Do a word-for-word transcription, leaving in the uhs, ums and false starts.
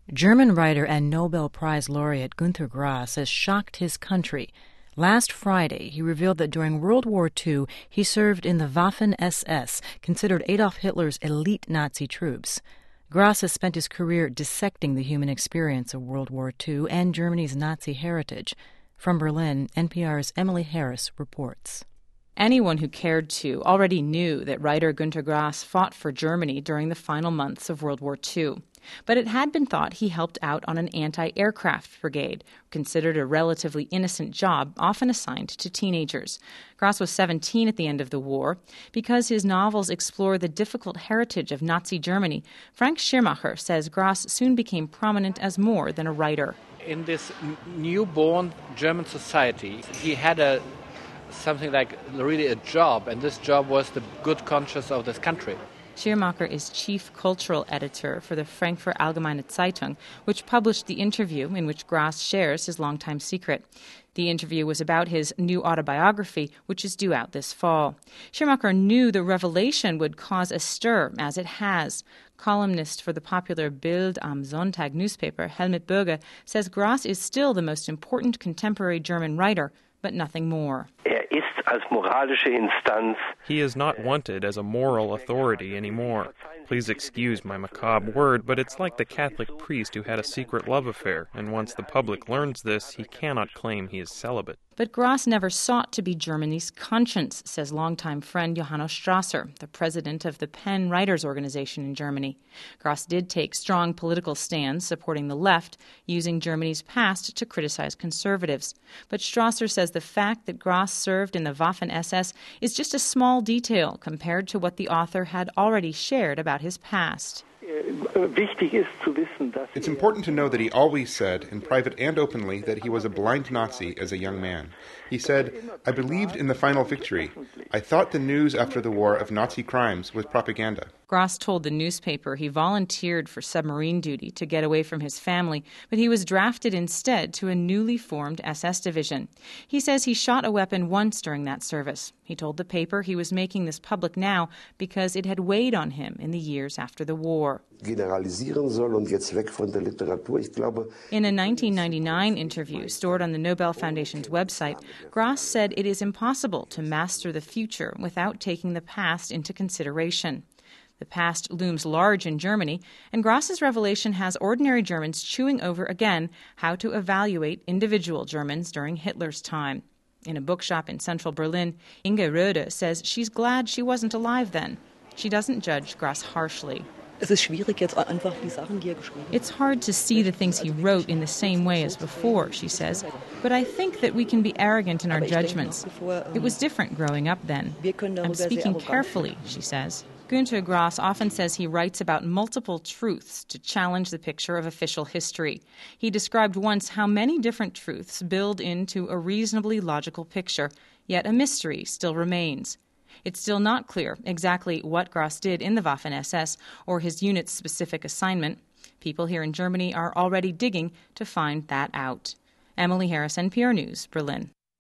German writer and Nobel Prize laureate Günter Grass has shocked his country. Last Friday, he revealed that during World War Two, he served in the Waffen-S S, considered Adolf Hitler's elite Nazi troops. Grass has spent his career dissecting the human experience of World War Two and Germany's Nazi heritage. From Berlin, N P R's Emily Harris reports. Anyone who cared to already knew that writer Günter Grass fought for Germany during the final months of World War Two. But it had been thought he helped out on an anti-aircraft brigade, considered a relatively innocent job often assigned to teenagers. Grass was seventeen at the end of the war. Because his novels explore the difficult heritage of Nazi Germany, Frank Schirmacher says Grass soon became prominent as more than a writer. In this newborn German society, he had a something like really a job, and this job was the good conscience of this country. Schirmacher is chief cultural editor for the Frankfurter Allgemeine Zeitung, which published the interview in which Grass shares his longtime secret. The interview was about his new autobiography, which is due out this fall. Schirmacher knew the revelation would cause a stir, as it has. Columnist for the popular Bild am Sonntag newspaper, Helmut Berger, says Grass is still the most important contemporary German writer, but nothing more. He is not wanted as a moral authority anymore. Please excuse my macabre word, but it's like the Catholic priest who had a secret love affair, and once the public learns this, he cannot claim he is celibate. But Grass never sought to be Germany's conscience, says longtime friend Johannes Strasser, the president of the PEN Writers Organization in Germany. Grass did take strong political stands supporting the left, using Germany's past to criticize conservatives. But Strasser says the fact that Grass served in the Waffen-S S is just a small detail compared to what the author had already shared about his past. It's important to know that he always said, in private and openly, that he was a blind Nazi as a young man. He said, "I believed in the final victory. I thought the news after the war of Nazi crimes was propaganda." Grass told the newspaper he volunteered for submarine duty to get away from his family, but he was drafted instead to a newly formed S S division. He says he shot a weapon once during that service. He told the paper he was making this public now because it had weighed on him in the years after the war. In a nineteen ninety-nine interview stored on the Nobel Foundation's website, Grass said it is impossible to master the future without taking the past into consideration. The past looms large in Germany, and Grass's revelation has ordinary Germans chewing over again how to evaluate individual Germans during Hitler's time. In a bookshop in central Berlin, Inge Röde says she's glad she wasn't alive then. She doesn't judge Grass harshly. It's hard to see the things he wrote in the same way as before, she says, but I think that we can be arrogant in our judgments. It was different growing up then. I'm speaking carefully, she says. Günter Grass often says he writes about multiple truths to challenge the picture of official history. He described once how many different truths build into a reasonably logical picture, yet a mystery still remains. It's still not clear exactly what Grass did in the Waffen-S S or his unit's specific assignment. People here in Germany are already digging to find that out. Emily Harris, N P R News, Berlin.